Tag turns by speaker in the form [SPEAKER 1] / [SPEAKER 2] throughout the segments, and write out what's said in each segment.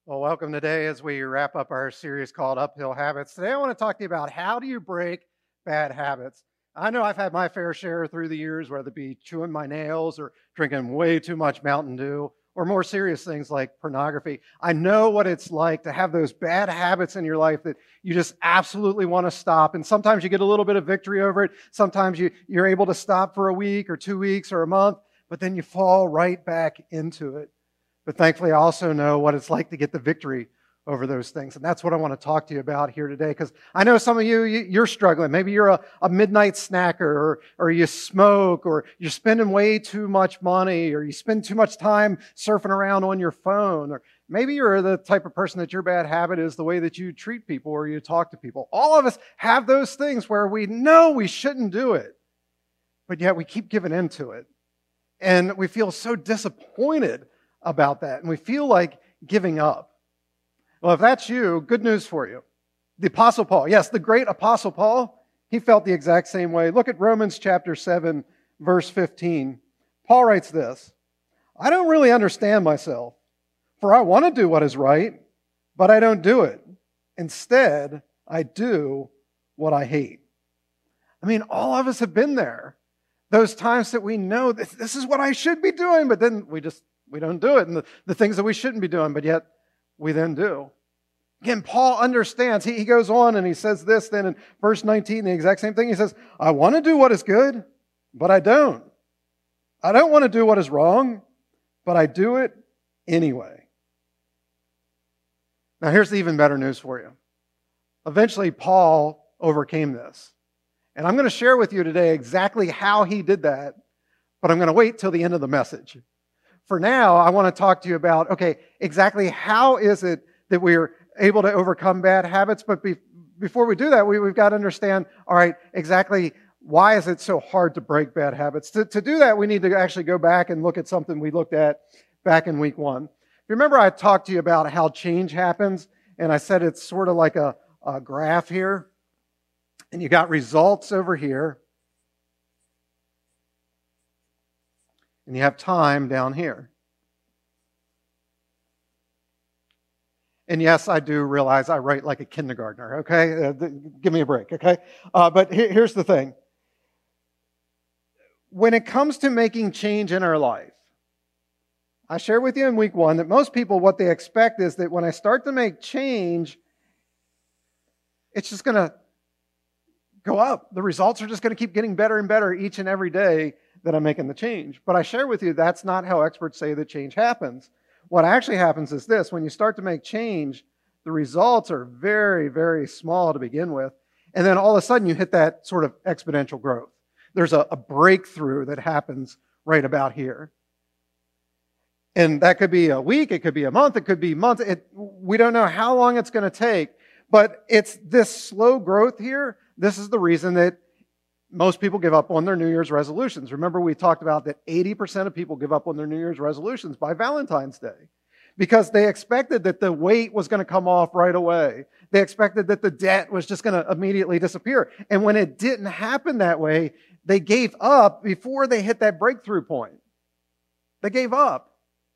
[SPEAKER 1] Well, welcome today as we wrap up our series called Uphill Habits. Today, I want to talk to you about how do you break bad habits. I know I've had my fair share through the years, whether it be chewing my nails or drinking way too much Mountain Dew or more serious things like pornography. I know what it's like to have those bad habits in your life that you just absolutely want to stop. And sometimes you get a little bit of victory over it. Sometimes you're able to stop for a week or 2 weeks or a month, but then you fall right back into it. But thankfully, I also know what it's like to get the victory over those things. And that's what I want to talk to you about here today, because I know some of you're struggling. Maybe you're a midnight snacker, or you smoke, or you're spending way too much money, or you spend too much time surfing around on your phone, or maybe you're the type of person that your bad habit is the way that you treat people or you talk to people. All of us have those things where we know we shouldn't do it, but yet we keep giving in to it. And we feel so disappointed about that, and we feel like giving up. Well, if that's you, good news for you. The Apostle Paul, yes, the great Apostle Paul, he felt the exact same way. Look at Romans chapter 7, verse 15. Paul writes this, "I don't really understand myself, for I want to do what is right, but I don't do it. Instead, I do what I hate." I mean, all of us have been there. Those times that we know that this is what I should be doing, but then we don't do it. And the things that we shouldn't be doing, but yet we then do. Again, Paul understands. He goes on and he says this then in verse 19, the exact same thing. He says, "I want to do what is good, but I don't. I don't want to do what is wrong, but I do it anyway." Now here's the even better news for you. Eventually, Paul overcame this. And I'm going to share with you today exactly how he did that, but I'm going to wait till the end of the message. For now, I want to talk to you about, okay, exactly how is it that we're able to overcome bad habits? But before we do that, we've got to understand, all right, exactly why is it so hard to break bad habits? To do that, we need to actually go back and look at something we looked at back in week 1. If you remember, I talked to you about how change happens, and I said it's sort of like a graph here, and you got results over here, and you have time down here. And yes, I do realize I write like a kindergartner, okay? Give me a break, okay? But here's the thing. When it comes to making change in our life, I shared with you in week 1 that most people, what they expect is that when I start to make change, it's just going to go up. The results are just going to keep getting better and better each and every day that I'm making the change. But I share with you that's not how experts say that change happens. What actually happens is this: when you start to make change, the results are very, very small to begin with. And then all of a sudden you hit that sort of exponential growth. There's a breakthrough that happens right about here. And that could be a week, it could be a month, it could be months. We don't know how long it's going to take. But it's this slow growth here. This is the reason that most people give up on their New Year's resolutions. Remember, we talked about that 80% of people give up on their New Year's resolutions by Valentine's Day because they expected that the weight was going to come off right away. They expected that the debt was just going to immediately disappear. And when it didn't happen that way, they gave up before they hit that breakthrough point. They gave up.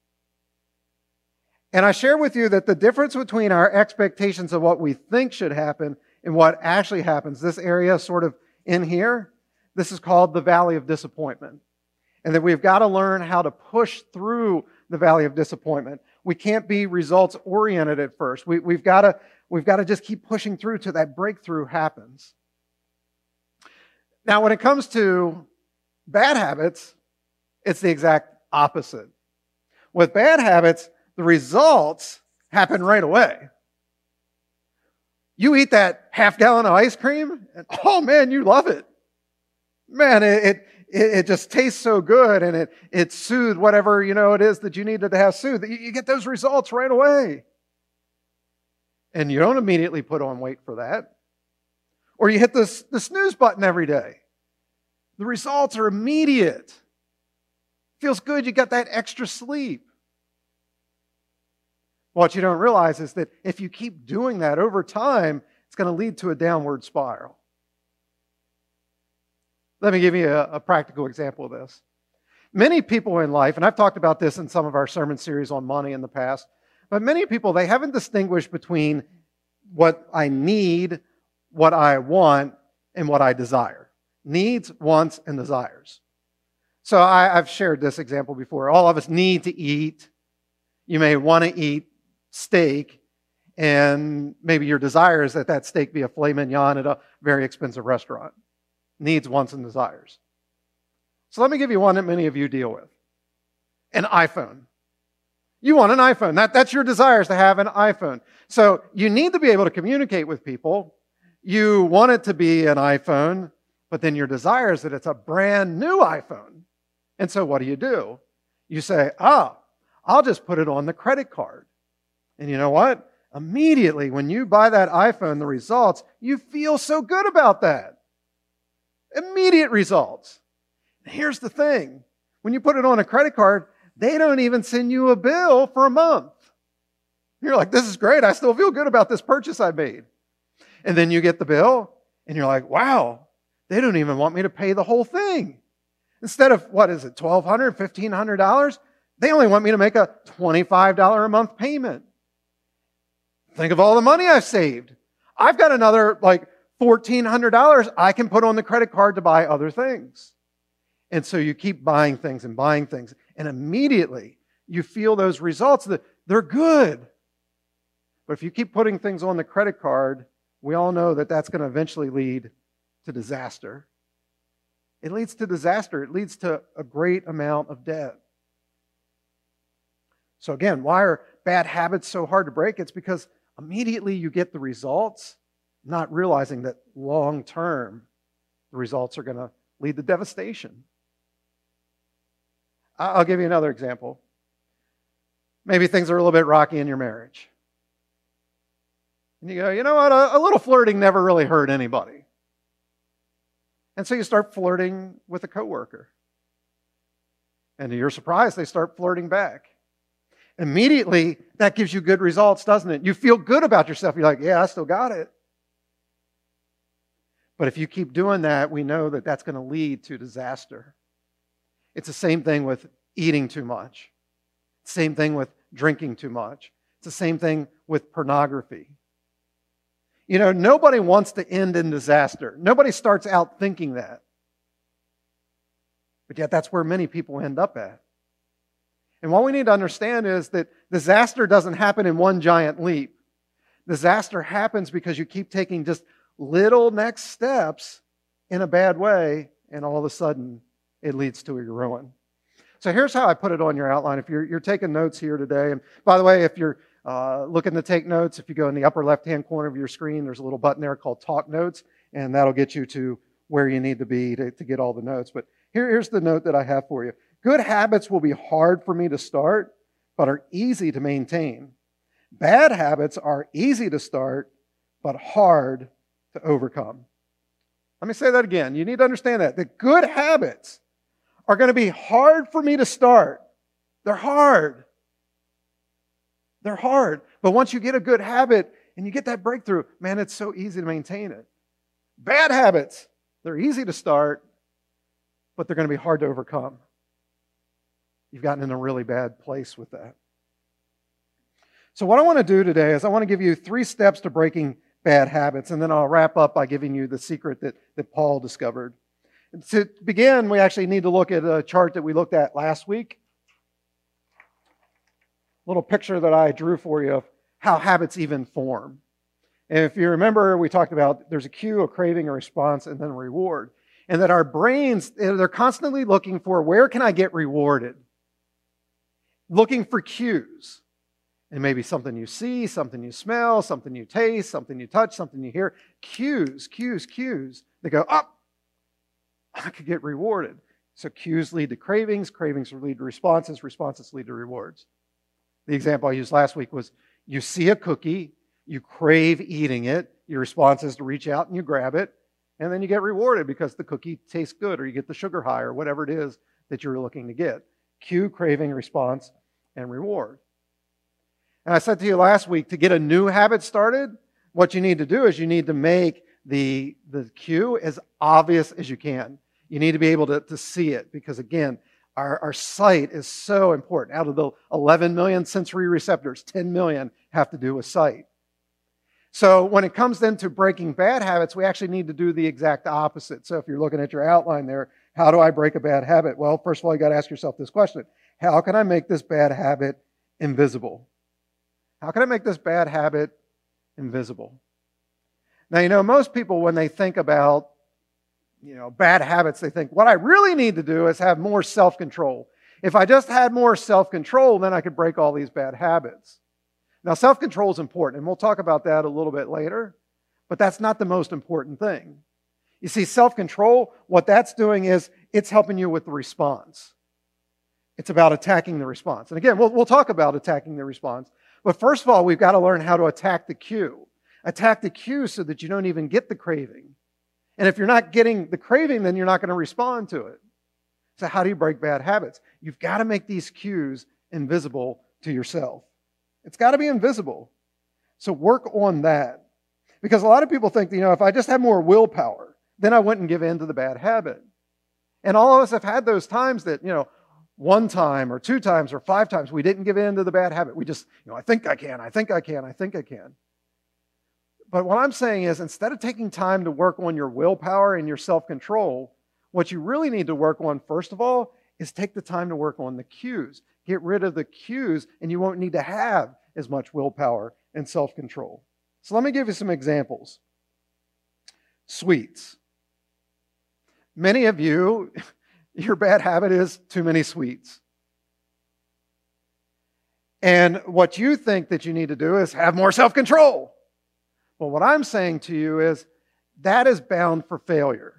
[SPEAKER 1] And I share with you that the difference between our expectations of what we think should happen and what actually happens, this area sort of in here, this is called the valley of disappointment. And that we've got to learn how to push through the valley of disappointment. We can't be results oriented at first. We've got to just keep pushing through till that breakthrough happens. Now, when it comes to bad habits, it's the exact opposite. With bad habits, the results happen right away. You eat that half gallon of ice cream, and oh man, you love it. Man, it just tastes so good, and it soothed whatever it is that you needed to have soothed. You get those results right away. And you don't immediately put on weight for that. Or you hit the snooze button every day. The results are immediate. Feels good, you got that extra sleep. What you don't realize is that if you keep doing that over time, it's going to lead to a downward spiral. Let me give you a practical example of this. Many people in life, and I've talked about this in some of our sermon series on money in the past, But many people, they haven't distinguished between what I need, what I want, and what I desire. Needs, wants, and desires. So I've shared this example before. All of us need to eat. You may want to eat steak, and maybe your desire is that that steak be a filet mignon at a very expensive restaurant. Needs, wants, and desires. So let me give you one that many of you deal with. An iPhone. You want an iPhone. That's your desire, is to have an iPhone. So you need to be able to communicate with people. You want it to be an iPhone, but then your desire is that it's a brand new iPhone. And so what do? You say, I'll just put it on the credit card. And you know what? Immediately when you buy that iPhone, the results, you feel so good about that. Immediate results. And here's the thing. When you put it on a credit card, they don't even send you a bill for a month. You're like, this is great. I still feel good about this purchase I made. And then you get the bill, and you're like, wow, they don't even want me to pay the whole thing. Instead of, $1,200, $1,500, they only want me to make a $25 a month payment. Think of all the money I've saved. I've got another $1,400 I can put on the credit card to buy other things. And so you keep buying things, and immediately you feel those results that they're good. But if you keep putting things on the credit card, we all know that that's going to eventually lead to disaster. It leads to disaster. It leads to a great amount of debt. So again, why are bad habits so hard to break? It's because immediately you get the results, not realizing that long term, the results are going to lead to devastation. I'll give you another example. Maybe things are a little bit rocky in your marriage. And you go, you know what, a little flirting never really hurt anybody. And so you start flirting with a coworker. And to your surprise, they start flirting back. Immediately, that gives you good results, doesn't it? You feel good about yourself. You're like, yeah, I still got it. But if you keep doing that, we know that that's going to lead to disaster. It's the same thing with eating too much. Same thing with drinking too much. It's the same thing with pornography. You know, nobody wants to end in disaster. Nobody starts out thinking that. But yet that's where many people end up at. And what we need to understand is that disaster doesn't happen in one giant leap. Disaster happens because you keep taking just little next steps in a bad way, and all of a sudden it leads to your ruin. So here's how I put it on your outline. If you're taking notes here today, and by the way, if you're looking to take notes, if you go in the upper left-hand corner of your screen, there's a little button there called Talk Notes, and that'll get you to where you need to be to get all the notes. But here's the note that I have for you. Good habits will be hard for me to start, but are easy to maintain. Bad habits are easy to start, but hard to overcome. Let me say that again. You need to understand that. The good habits are going to be hard for me to start. They're hard. They're hard. But once you get a good habit and you get that breakthrough, man, it's so easy to maintain it. Bad habits, they're easy to start, but they're going to be hard to overcome. You've gotten in a really bad place with that. So what I want to do today is I want to give you 3 steps to breaking bad habits, and then I'll wrap up by giving you the secret that Paul discovered. And to begin, we actually need to look at a chart that we looked at last week. A little picture that I drew for you of how habits even form. And if you remember, we talked about there's a cue, a craving, a response, and then a reward. And that our brains, they're constantly looking for, where can I get rewarded? Looking for cues. And maybe something you see, something you smell, something you taste, something you touch, something you hear. Cues. They go, I could get rewarded. So cues lead to cravings. Cravings lead to responses. Responses lead to rewards. The example I used last week was you see a cookie, you crave eating it. Your response is to reach out and you grab it. And then you get rewarded because the cookie tastes good, or you get the sugar high, or whatever it is that you're looking to get. Cue, craving, response, and reward. And I said to you last week, to get a new habit started, what you need to do is you need to make the cue as obvious as you can. You need to be able to see it, because again, Our sight is so important. Out of the 11 million sensory receptors, 10 million have to do with sight. So when it comes then to breaking bad habits, we actually need to do the exact opposite. So if you're looking at your outline there, how do I break a bad habit? Well, first of all, you got to ask yourself this question. How can I make this bad habit invisible? How can I make this bad habit invisible? Now, most people, when they think about, bad habits, they think, what I really need to do is have more self-control. If I just had more self-control, then I could break all these bad habits. Now, self-control is important, and we'll talk about that a little bit later, but that's not the most important thing. You see, self-control, what that's doing is it's helping you with the response. It's about attacking the response. And again, we'll talk about attacking the response, but first of all, we've got to learn how to attack the cue. Attack the cue so that you don't even get the craving. And if you're not getting the craving, then you're not going to respond to it. So how do you break bad habits? You've got to make these cues invisible to yourself. It's got to be invisible. So work on that. Because a lot of people think, if I just had more willpower, then I wouldn't give in to the bad habit. And all of us have had those times that, one time or two times or five times, we didn't give in to the bad habit. We just, I think I can. But what I'm saying is, instead of taking time to work on your willpower and your self-control, what you really need to work on, first of all, is take the time to work on the cues. Get rid of the cues, and you won't need to have as much willpower and self-control. So let me give you some examples. Sweets. Many of you, your bad habit is too many sweets. And what you think that you need to do is have more self-control. Well, what I'm saying to you is that is bound for failure.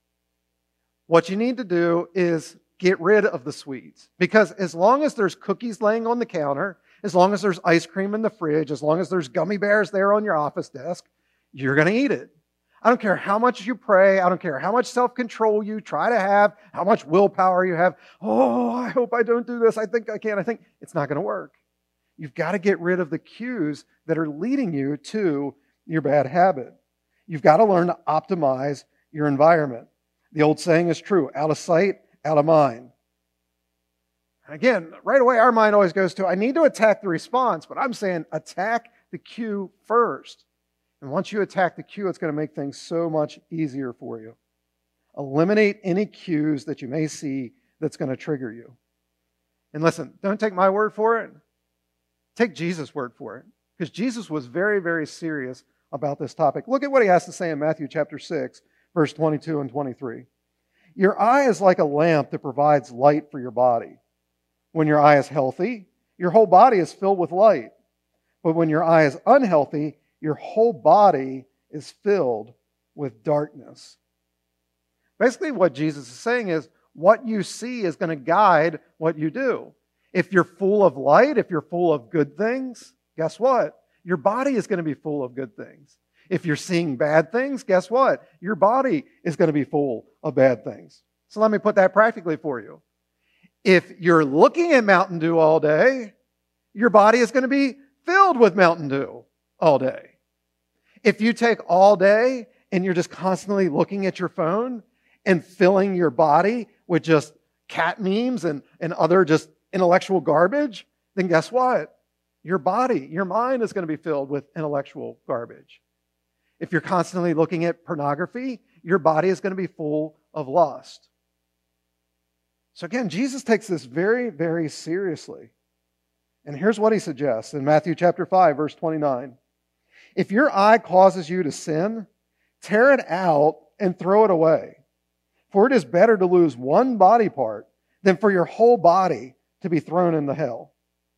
[SPEAKER 1] What you need to do is get rid of the sweets. Because as long as there's cookies laying on the counter, as long as there's ice cream in the fridge, as long as there's gummy bears there on your office desk, you're going to eat it. I don't care how much you pray. I don't care how much self-control you try to have, how much willpower you have. Oh, I hope I don't do this. I think I can. I think it's not going to work. You've got to get rid of the cues that are leading you to your bad habit. You've got to learn to optimize your environment. The old saying is true, out of sight, out of mind. And again, right away our mind always goes to, I need to attack the response, but I'm saying attack the cue first. And once you attack the cue, it's going to make things so much easier for you. Eliminate any cues that you may see that's going to trigger you. And listen, don't take my word for it. Take Jesus' word for it. Because Jesus was very, very serious about this topic. Look at what he has to say in Matthew chapter 6, verse 22 and 23. Your eye is like a lamp that provides light for your body. When your eye is healthy, your whole body is filled with light. But when your eye is unhealthy, your whole body is filled with darkness. Basically, what Jesus is saying is, what you see is going to guide what you do. If you're full of light, if you're full of good things, guess what? Your body is going to be full of good things. If you're seeing bad things, guess what? Your body is going to be full of bad things. So let me put that practically for you. If you're looking at Mountain Dew all day, your body is going to be filled with Mountain Dew all day. If you take all day and you're just constantly looking at your phone and filling your body with just cat memes and other just intellectual garbage, then guess what? Your body, your mind is going to be filled with intellectual garbage. If you're constantly looking at pornography, your body is going to be full of lust. So again, Jesus takes this very, very seriously. And here's what he suggests in Matthew chapter 5, verse 29. If your eye causes you to sin, tear it out and throw it away. For it is better to lose one body part than for your whole body to be thrown into hell.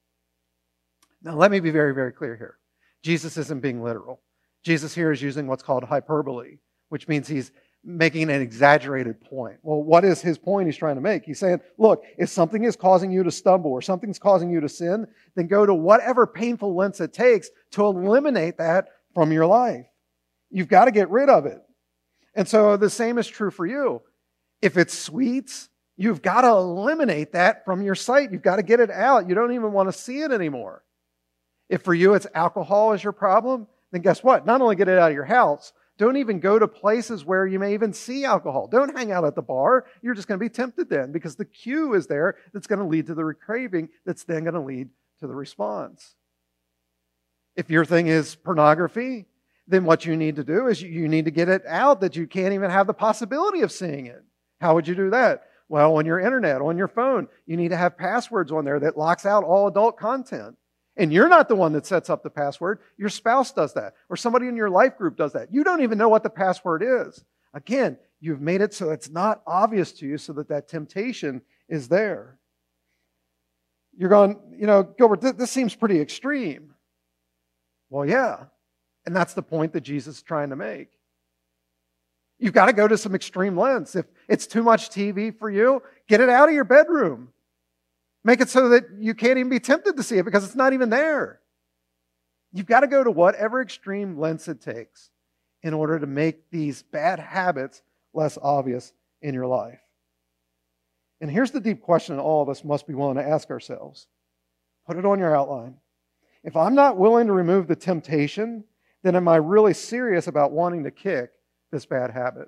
[SPEAKER 1] Now, let me be very, very clear here. Jesus isn't being literal. Jesus here is using what's called hyperbole, which means he's making an exaggerated point. Well, what is his point he's trying to make? He's saying, look, if something is causing you to stumble or something's causing you to sin, then go to whatever painful lengths it takes to eliminate that from your life. You've got to get rid of it. And so the same is true for you. If it's sweets, you've got to eliminate that from your sight. You've got to get it out. You don't even want to see it anymore. If for you it's alcohol is your problem, then guess what? Not only get it out of your house, Don't even go to places where you may even see alcohol. Don't hang out at the bar. You're just going to be tempted then because the cue is there that's going to lead to the craving that's then going to lead to the response. If your thing is pornography, then what you need to do is you need to get it out that you can't even have the possibility of seeing it. How would you do that? Well, on your internet, on your phone, you need to have passwords on there that locks out all adult content. And you're not the one that sets up the password. Your spouse does that, or somebody in your life group does that. You don't even know what the password is. Again, you've made it so it's not obvious to you so that temptation is there. You're going, Gilbert, this seems pretty extreme. Well, yeah. And that's the point that Jesus is trying to make. You've got to go to some extreme lengths. If it's too much TV for you, get it out of your bedroom. Make it so that you can't even be tempted to see it because it's not even there. You've got to go to whatever extreme lengths it takes in order to make these bad habits less obvious in your life. And here's the deep question all of us must be willing to ask ourselves. Put it on your outline. If I'm not willing to remove the temptation, then am I really serious about wanting to kick this bad habit?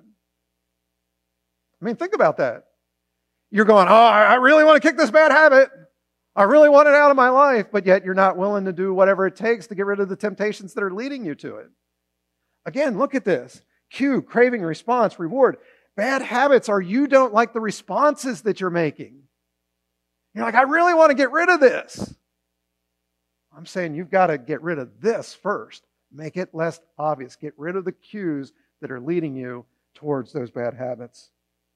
[SPEAKER 1] I mean, think about that. You're going, I really want to kick this bad habit. I really want it out of my life, but yet you're not willing to do whatever it takes to get rid of the temptations that are leading you to it. Again, look at this. Cue, craving, response, reward. Bad habits are you don't like the responses that you're making. You're like, I really want to get rid of this. I'm saying you've got to get rid of this first. Make it less obvious. Get rid of the cues that are leading you towards those bad habits.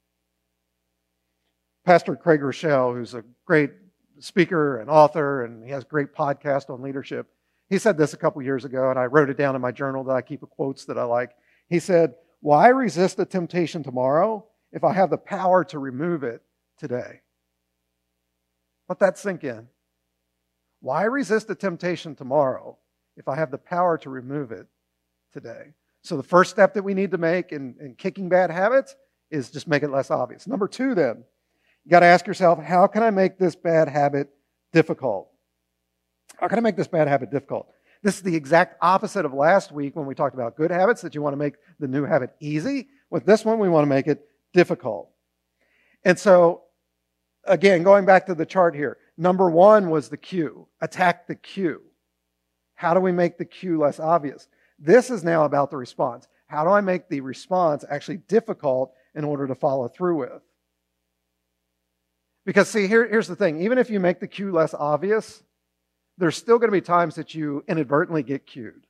[SPEAKER 1] Pastor Craig Rochelle, who's a great speaker and author, and he has a great podcast on leadership, he said this a couple years ago, and I wrote it down in my journal that I keep of quotes that I like. He said, why resist a temptation tomorrow if I have the power to remove it today? Let that sink in. Why resist a temptation tomorrow if I have the power to remove it today? So the first step that we need to make in kicking bad habits is just make it less obvious. Number two, then, you got to ask yourself, how can I make this bad habit difficult? How can I make this bad habit difficult? This is the exact opposite of last week when we talked about good habits, that you want to make the new habit easy. With this one, we want to make it difficult. And so, again, going back to the chart here, number one was the cue. Attack the cue. How do we make the cue less obvious? This is now about the response. How do I make the response actually difficult in order to follow through with? Because see, here's the thing. Even if you make the cue less obvious, there's still going to be times that you inadvertently get cued.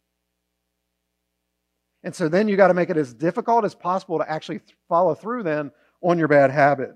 [SPEAKER 1] And so then you got to make it as difficult as possible to actually follow through then on your bad habit.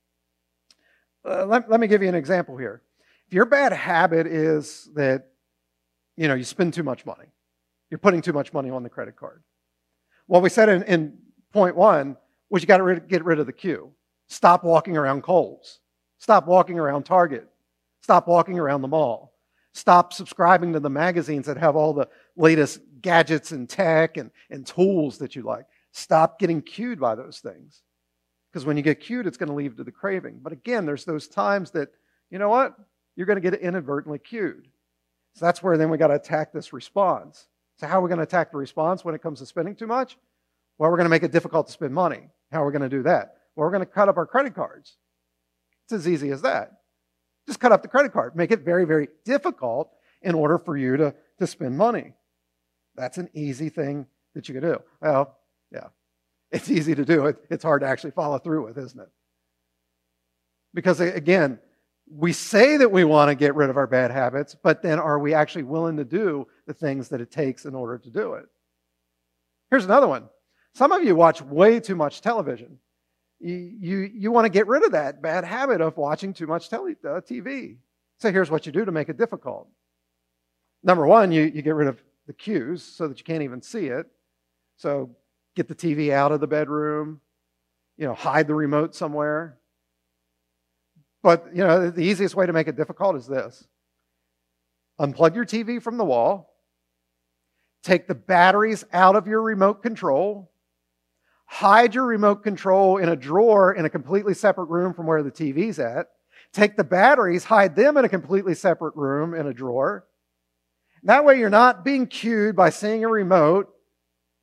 [SPEAKER 1] Let me give you an example here. If your bad habit is that, you spend too much money. You're putting too much money on the credit card. What we said in point one was you got to get rid of the cue. Stop walking around Kohl's. Stop walking around Target. Stop walking around the mall. Stop subscribing to the magazines that have all the latest gadgets and tech and tools that you like. Stop getting cued by those things. Because when you get cued, it's going to lead to the craving. But again, there's those times that, you know what? You're going to get inadvertently cued. So that's where then we got to attack this response. So how are we going to attack the response when it comes to spending too much? Well, we're going to make it difficult to spend money. How are we going to do that? Well, we're going to cut up our credit cards. It's as easy as that. Just cut up the credit card. Make it very, very difficult in order for you to spend money. That's an easy thing that you can do. Well, yeah, it's easy to do. It's hard to actually follow through with, isn't it? Because again, we say that we want to get rid of our bad habits, but then are we actually willing to do the things that it takes in order to do it? Here's another one. Some of you watch way too much television. You want to get rid of that bad habit of watching too much TV. So here's what you do to make it difficult. Number one, you get rid of the cues so that you can't even see it. So get the TV out of the bedroom, hide the remote somewhere. But, the easiest way to make it difficult is this. Unplug your TV from the wall. Take the batteries out of your remote control. Hide your remote control in a drawer in a completely separate room from where the TV's at. Take the batteries, hide them in a completely separate room in a drawer. That way you're not being cued by seeing a remote,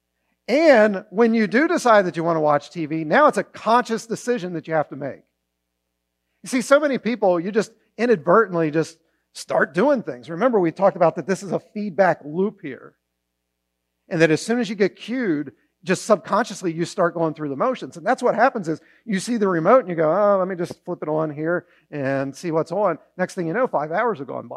[SPEAKER 1] And when you do decide that you want to watch TV, now it's a conscious decision that you have to make. You see, so many people, you just inadvertently just start doing things. Remember, we talked about that this is a feedback loop here. And that as soon as you get cued, just subconsciously you start going through the motions. And that's what happens is you see the remote and you go, oh, let me just flip it on here and see what's on. Next thing you know, 5 hours have gone by.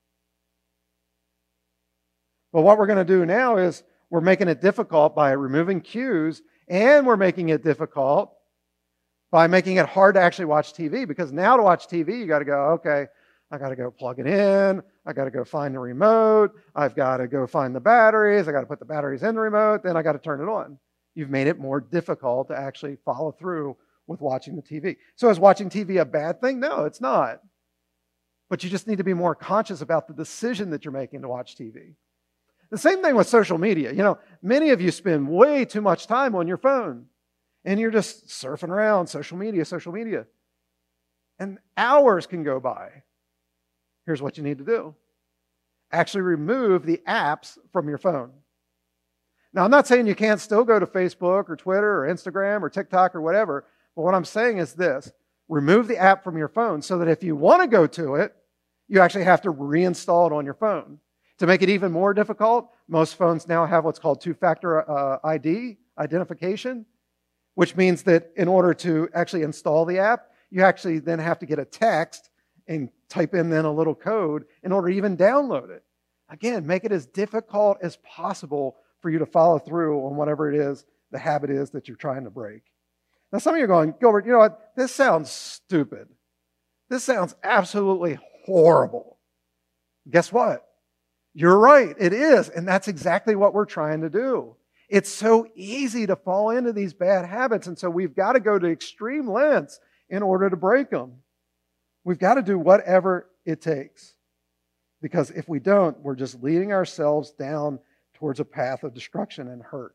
[SPEAKER 1] But what we're going to do now is we're making it difficult by removing cues, and we're making it difficult by making it hard to actually watch TV. Because now to watch TV, you got to go, okay, I got to go plug it in. I got to go find the remote. I've got to go find the batteries. I got to put the batteries in the remote. Then I got to turn it on. You've made it more difficult to actually follow through with watching the TV. So is watching TV a bad thing? No, it's not. But you just need to be more conscious about the decision that you're making to watch TV. The same thing with social media. You know, many of you spend way too much time on your phone. And you're just surfing around, social media. And hours can go by. Here's what you need to do. Actually remove the apps from your phone. Now, I'm not saying you can't still go to Facebook or Twitter or Instagram or TikTok or whatever, but what I'm saying is this. Remove the app from your phone so that if you want to go to it, you actually have to reinstall it on your phone. To make it even more difficult, most phones now have what's called two-factor identification, which means that in order to actually install the app, you actually then have to get a text and type in then a little code in order to even download it. Again, make it as difficult as possible for you to follow through on whatever it is, the habit is that you're trying to break. Now, some of you are going, Gilbert, you know what? This sounds stupid. This sounds absolutely horrible. Guess what? You're right. It is. And that's exactly what we're trying to do. It's so easy to fall into these bad habits. And so we've got to go to extreme lengths in order to break them. We've got to do whatever it takes. Because if we don't, we're just leading ourselves down towards a path of destruction and hurt.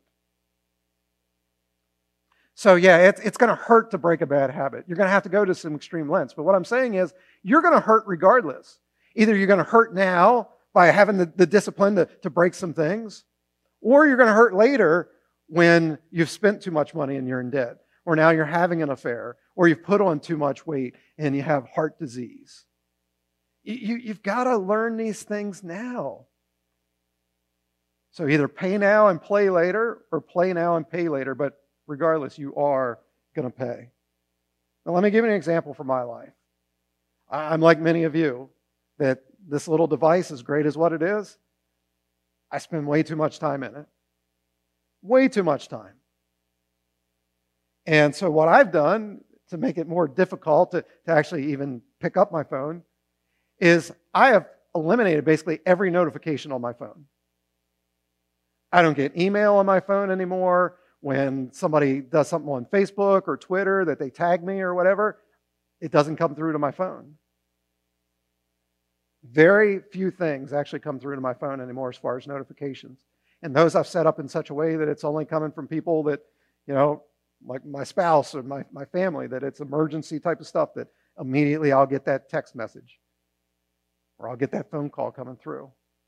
[SPEAKER 1] So yeah, it's going to hurt to break a bad habit. You're going to have to go to some extreme lengths. But what I'm saying is, you're going to hurt regardless. Either you're going to hurt now by having the discipline to break some things, or you're going to hurt later when you've spent too much money and you're in debt, or now you're having an affair, or you've put on too much weight and you have heart disease. You've got to learn these things now. So either pay now and play later, or play now and pay later, but regardless, you are going to pay. Now let me give you an example from my life. I'm like many of you, that this little device, as great as what it is, I spend way too much time in it. Way too much time. And so what I've done to make it more difficult to actually even pick up my phone is I have eliminated basically every notification on my phone. I don't get email on my phone anymore. When somebody does something on Facebook or Twitter that they tag me or whatever, it doesn't come through to my phone. Very few things actually come through to my phone anymore as far as notifications. And those I've set up in such a way that it's only coming from people that, you know, like my spouse or my family, that it's emergency type of stuff that immediately I'll get that text message or I'll get that phone call coming through.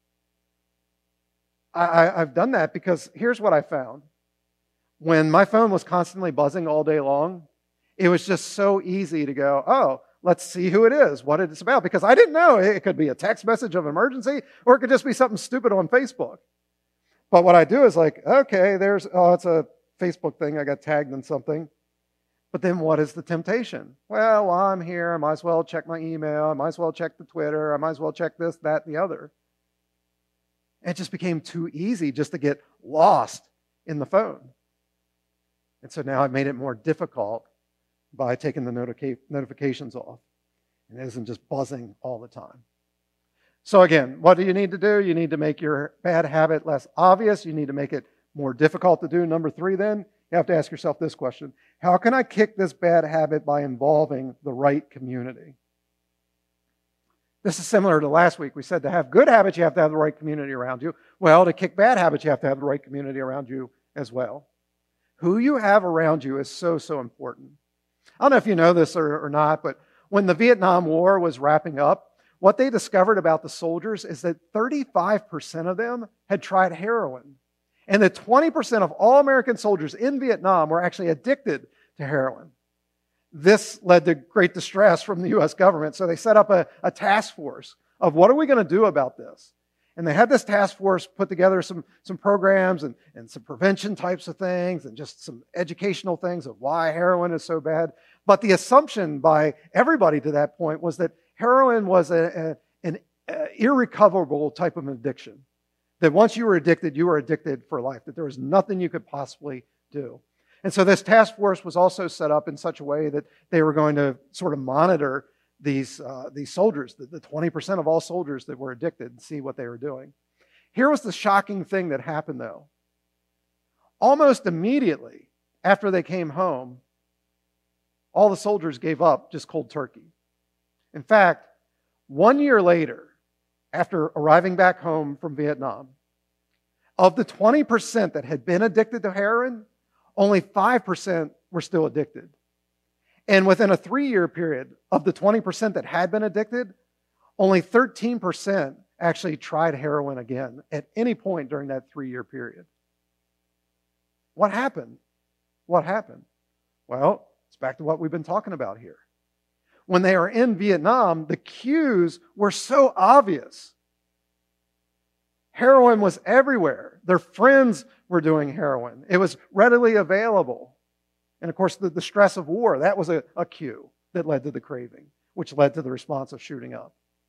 [SPEAKER 1] I've done that because here's what I found. When my phone was constantly buzzing all day long, it was just so easy to go, oh, let's see who it is, what it's about. Because I didn't know. It could be a text message of emergency, or it could just be something stupid on Facebook. But what I do is like, okay, it's a Facebook thing. I got tagged in something. But then what is the temptation? Well, while I'm here, I might as well check my email. I might as well check the Twitter. I might as well check this, that, and the other. It just became too easy just to get lost in the phone. And so now I've made it more difficult by taking the notifications off. And it isn't just buzzing all the time. So again, what do you need to do? You need to make your bad habit less obvious. You need to make it more difficult to do. Number 3 then, you have to ask yourself this question. How can I kick this bad habit by involving the right community? This is similar to last week. We said to have good habits, you have to have the right community around you. Well, to kick bad habits, you have to have the right community around you as well. Who you have around you is so, so important. I don't know if you know this or not, but when the Vietnam War was wrapping up, what they discovered about the soldiers is that 35% of them had tried heroin. And that 20% of all American soldiers in Vietnam were actually addicted to heroin. This led to great distress from the U.S. government, so they set up a task force of what are we going to do about this? And they had this task force put together some programs and some prevention types of things and just some educational things of why heroin is so bad. But the assumption by everybody to that point was that heroin was an irrecoverable type of addiction. That once you were addicted for life, that there was nothing you could possibly do. And so this task force was also set up in such a way that they were going to sort of monitor these soldiers, the 20% of all soldiers that were addicted, and see what they were doing. Here was the shocking thing that happened, though. Almost immediately after they came home, all the soldiers gave up just cold turkey. In fact, 1 year later, after arriving back home from Vietnam, of the 20% that had been addicted to heroin, only 5% were still addicted. And within a 3-year period, of the 20% that had been addicted, only 13% actually tried heroin again at any point during that 3-year period. What happened? What happened? Well, it's back to what we've been talking about here. When they were in Vietnam, the cues were so obvious. Heroin was everywhere. Their friends were doing heroin. It was readily available. And of course, the stress of war, that was a cue that led to the craving, which led to the response of shooting up.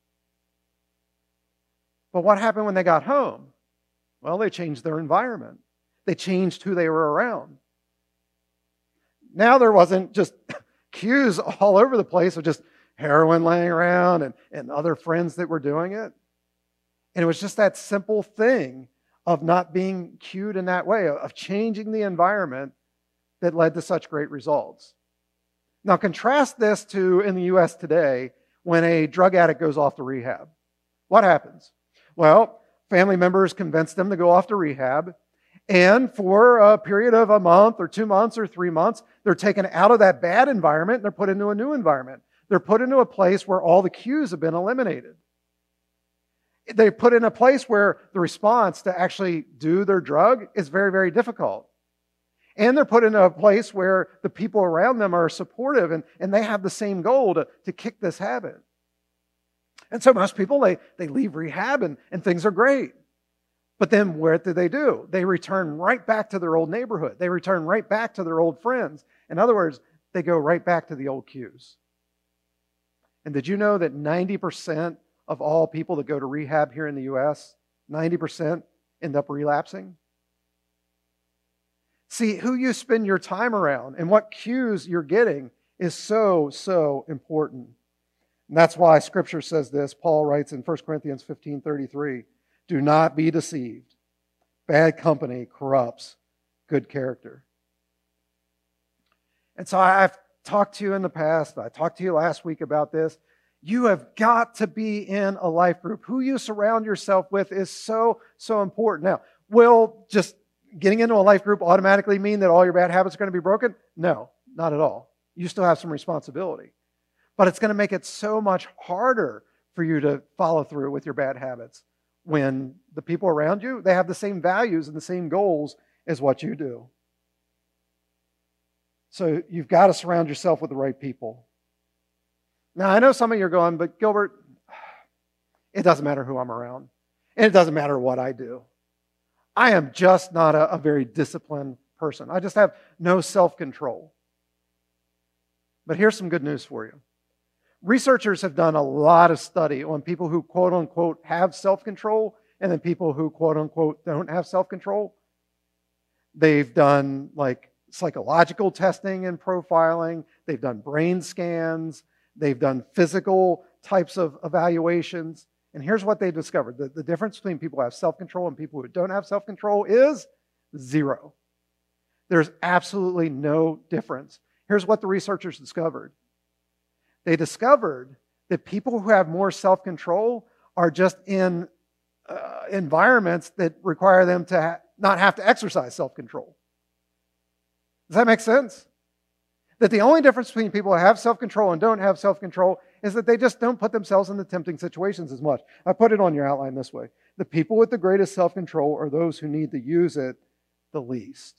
[SPEAKER 1] But what happened when they got home? Well, they changed their environment. They changed who they were around. Now there wasn't just cues all over the place of just heroin laying around and other friends that were doing it. And it was just that simple thing of not being cued in that way, of changing the environment that led to such great results. Now contrast this to in the U.S. today when a drug addict goes off to rehab. What happens? Well, family members convince them to go off to rehab, and for a period of a month or 2 months or 3 months, they're taken out of that bad environment and they're put into a new environment. They're put into a place where all the cues have been eliminated. They're put in a place where the response to actually do their drug is very, very difficult. And they're put in a place where the people around them are supportive and they have the same goal to kick this habit. And so most people, they leave rehab and things are great. But then what do? They return right back to their old neighborhood. They return right back to their old friends. In other words, they go right back to the old cues. And did you know that 90% of all people that go to rehab here in the U.S., 90% end up relapsing? See, who you spend your time around and what cues you're getting is so, so important. And that's why Scripture says this. Paul writes in 1 Corinthians 15:33, do not be deceived. Bad company corrupts good character. And so I've talked to you in the past, I talked to you last week about this. You have got to be in a life group. Who you surround yourself with is so, so important. Now, will just getting into a life group automatically mean that all your bad habits are going to be broken? No, not at all. You still have some responsibility. But it's going to make it so much harder for you to follow through with your bad habits when the people around you, they have the same values and the same goals as what you do. So you've got to surround yourself with the right people. Now, I know some of you are going, but Gilbert, it doesn't matter who I'm around. And it doesn't matter what I do. I am just not a very disciplined person. I just have no self-control. But here's some good news for you. Researchers have done a lot of study on people who quote-unquote have self-control and then people who quote-unquote don't have self-control. They've done like psychological testing and profiling. They've done brain scans. They've done physical types of evaluations. And here's what they discovered. The difference between people who have self-control and people who don't have self-control is zero. There's absolutely no difference. Here's what the researchers discovered. They discovered that people who have more self-control are just in environments that require them to not have to exercise self-control. Does that make sense? That the only difference between people who have self-control and don't have self-control is that they just don't put themselves in the tempting situations as much. I put it on your outline this way. The people with the greatest self-control are those who need to use it the least.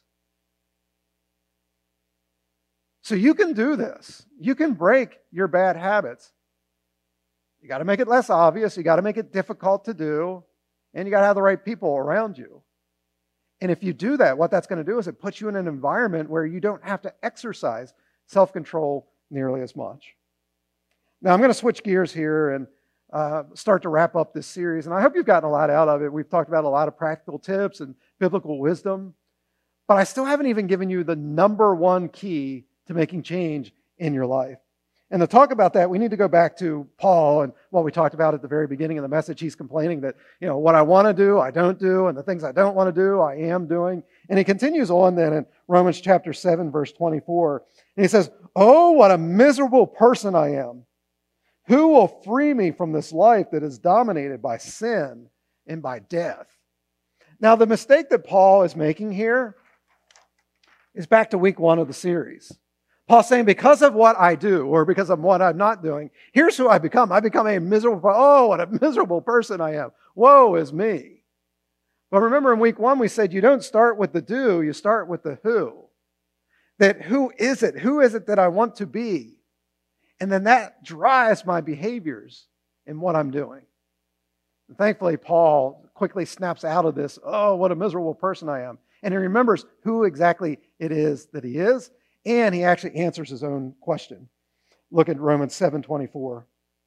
[SPEAKER 1] So you can do this. You can break your bad habits. You got to make it less obvious. You got to make it difficult to do. And you got to have the right people around you. And if you do that, what that's going to do is it puts you in an environment where you don't have to exercise self-control nearly as much. Now, I'm going to switch gears here and start to wrap up this series. And I hope you've gotten a lot out of it. We've talked about a lot of practical tips and biblical wisdom. But I still haven't even given you the number one key to making change in your life. And to talk about that, we need to go back to Paul and what we talked about at the very beginning of the message. He's complaining that, what I want to do, I don't do, and the things I don't want to do, I am doing. And he continues on then in Romans chapter 7, verse 24. And he says, "Oh, what a miserable person I am. Who will free me from this life that is dominated by sin and by death?" Now, the mistake that Paul is making here is back to week 1 of the series. Paul's saying, because of what I do, or because of what I'm not doing, here's who I become. I become a miserable, what a miserable person I am. Woe is me. But remember in week 1, we said you don't start with the do, you start with the who. That who is it? Who is it that I want to be? And then that drives my behaviors in what I'm doing. And thankfully, Paul quickly snaps out of this, what a miserable person I am. And he remembers who exactly it is that he is. And he actually answers his own question. Look at Romans 7:24 or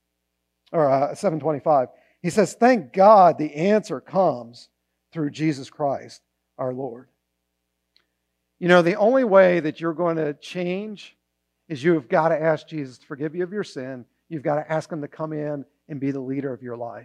[SPEAKER 1] 7:25. He says, "Thank God the answer comes through Jesus Christ, our Lord." The only way that you're going to change is you've got to ask Jesus to forgive you of your sin. You've got to ask him to come in and be the leader of your life.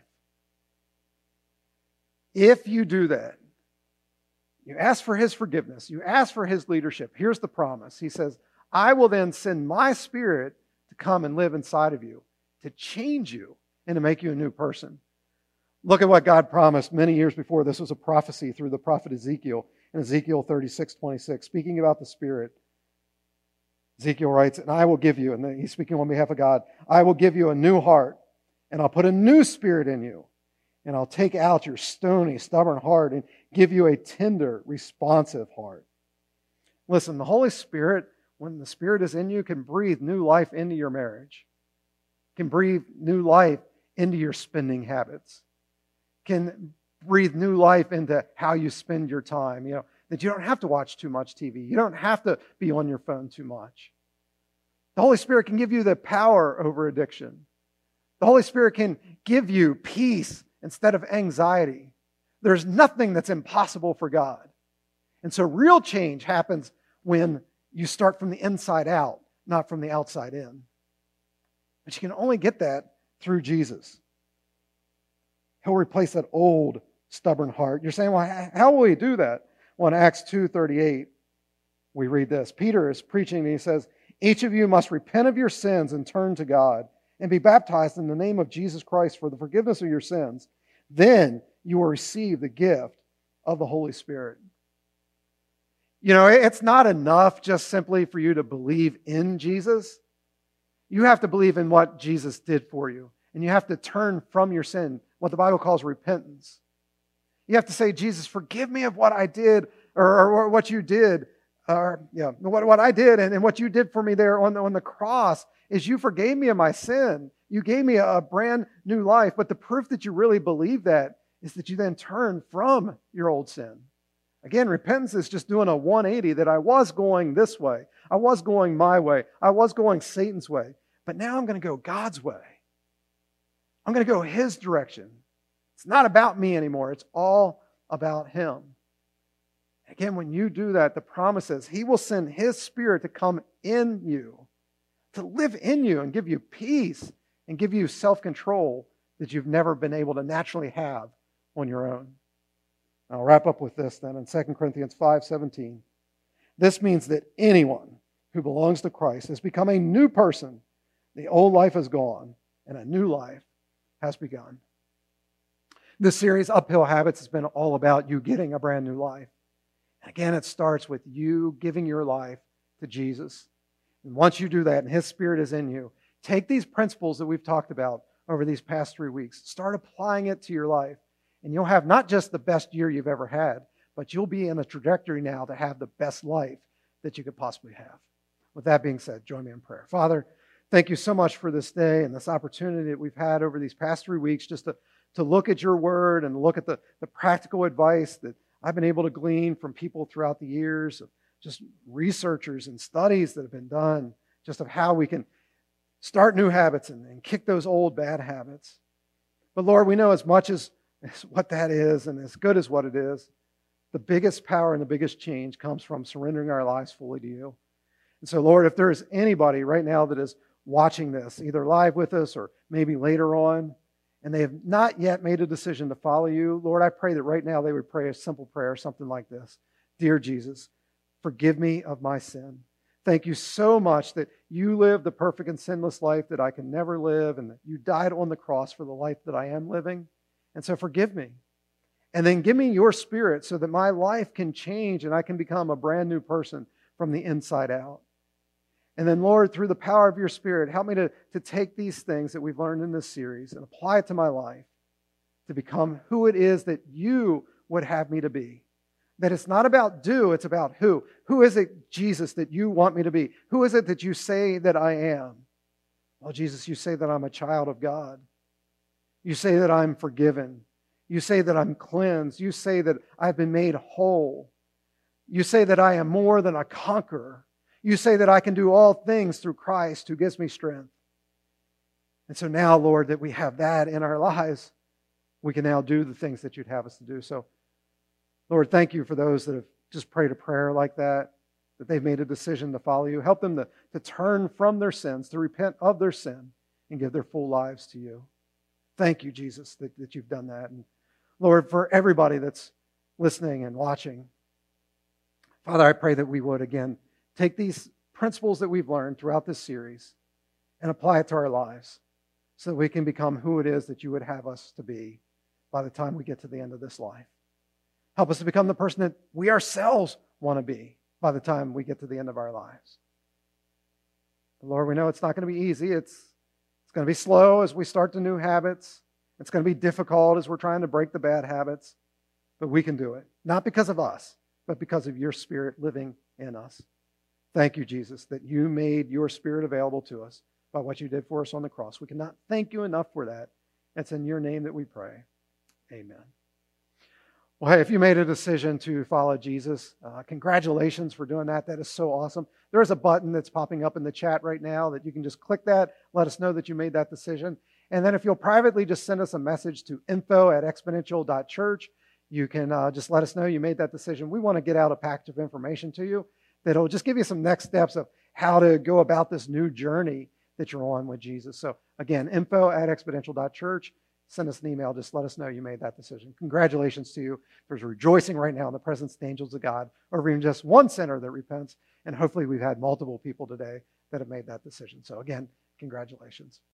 [SPEAKER 1] If you do that, you ask for his forgiveness. You ask for his leadership. Here's the promise. He says, "I will then send my Spirit to come and live inside of you, to change you and to make you a new person." Look at what God promised many years before. This was a prophecy through the prophet Ezekiel in Ezekiel 36:26, speaking about the Spirit. Ezekiel writes, "And I will give you," and he's speaking on behalf of God, "I will give you a new heart, and I'll put a new spirit in you. And I'll take out your stony, stubborn heart and give you a tender, responsive heart." Listen, the Holy Spirit, when the Spirit is in you, can breathe new life into your marriage, can breathe new life into your spending habits, can breathe new life into how you spend your time. That you don't have to watch too much TV. You don't have to be on your phone too much. The Holy Spirit can give you the power over addiction. The Holy Spirit can give you peace instead of anxiety. There's nothing that's impossible for God. And so real change happens when you start from the inside out, not from the outside in. But you can only get that through Jesus. He'll replace that old, stubborn heart. You're saying, well, how will he do that? Well, in Acts 2:38, we read this. Peter is preaching and he says, "Each of you must repent of your sins and turn to God and be baptized in the name of Jesus Christ for the forgiveness of your sins. Then you will receive the gift of the Holy Spirit." It's not enough just simply for you to believe in Jesus. You have to believe in what Jesus did for you. And you have to turn from your sin, what the Bible calls repentance. You have to say, "Jesus, forgive me of what I did or what you did. What I did and what you did for me there on the cross is you forgave me of my sin. You gave me a brand new life." But the proof that you really believe that is that you then turn from your old sin. Again, repentance is just doing a 180, that I was going this way. I was going my way. I was going Satan's way. But now I'm going to go God's way. I'm going to go his direction. It's not about me anymore. It's all about him. Again, when you do that, the promise is he will send his Spirit to come in you, to live in you and give you peace and give you self-control that you've never been able to naturally have on your own. I'll wrap up with this then in 2 Corinthians 5:17. This means that anyone who belongs to Christ has become a new person. The old life is gone and a new life has begun. This series, Uphill Habits, has been all about you getting a brand new life. Again, it starts with you giving your life to Jesus. And once you do that and his Spirit is in you, Take these principles that we've talked about over these past 3 weeks, start applying it to your life, and you'll have not just the best year you've ever had, but you'll be in a trajectory now to have the best life that you could possibly have. With that being said, join me in prayer. Father, thank you so much for this day and this opportunity that we've had over these past 3 weeks just to look at your word and look at the practical advice that I've been able to glean from people throughout the years, of just researchers and studies that have been done, just of how we can start new habits and kick those old bad habits. But Lord, we know as much as what that is and as good as what it is, the biggest power and the biggest change comes from surrendering our lives fully to you. And so, Lord, if there is anybody right now that is watching this, either live with us or maybe later on, and they have not yet made a decision to follow you, Lord, I pray that right now they would pray a simple prayer, something like this. Dear Jesus, forgive me of my sin. Thank you so much that you lived the perfect and sinless life that I can never live, and that you died on the cross for the life that I am living. And so forgive me. And then give me your Spirit so that my life can change and I can become a brand new person from the inside out. And then, Lord, through the power of your Spirit, help me to take these things that we've learned in this series and apply it to my life to become who it is that you would have me to be. That it's not about do, it's about who. Who is it, Jesus, that you want me to be? Who is it that you say that I am? Well, Jesus, you say that I'm a child of God. You say that I'm forgiven. You say that I'm cleansed. You say that I've been made whole. You say that I am more than a conqueror. You say that I can do all things through Christ who gives me strength. And so now, Lord, that we have that in our lives, we can now do the things that you'd have us to do. So, Lord, thank you for those that have just prayed a prayer like that they've made a decision to follow you. Help them to turn from their sins, to repent of their sin, and give their full lives to you. Thank you, Jesus, that you've done that. And Lord, for everybody that's listening and watching, Father, I pray that we would, again, take these principles that we've learned throughout this series and apply it to our lives so that we can become who it is that you would have us to be by the time we get to the end of this life. Help us to become the person that we ourselves want to be by the time we get to the end of our lives. Lord, we know it's not going to be easy. It's going to be slow as we start the new habits. It's going to be difficult as we're trying to break the bad habits. But we can do it. Not because of us, but because of your Spirit living in us. Thank you, Jesus, that you made your Spirit available to us by what you did for us on the cross. We cannot thank you enough for that. It's in your name that we pray. Amen. Well, hey, if you made a decision to follow Jesus, congratulations for doing that. That is so awesome. There is a button that's popping up in the chat right now that you can just click that, let us know that you made that decision. And then if you'll privately just send us a message to info@exponential.church, you can just let us know you made that decision. We want to get out a package of information to you that'll just give you some next steps of how to go about this new journey that you're on with Jesus. So again, info@exponential.church. Send us an email. Just let us know you made that decision. Congratulations to you. There's rejoicing right now in the presence of the angels of God over even just one sinner that repents. And hopefully we've had multiple people today that have made that decision. So again, congratulations.